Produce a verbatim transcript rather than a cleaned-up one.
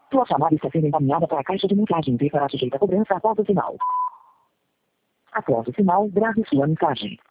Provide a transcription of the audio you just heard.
Tua chamada está sendo encaminhada para a caixa de mensagem e será sujeita a cobrança após o sinal. Após o sinal, grave sua mensagem.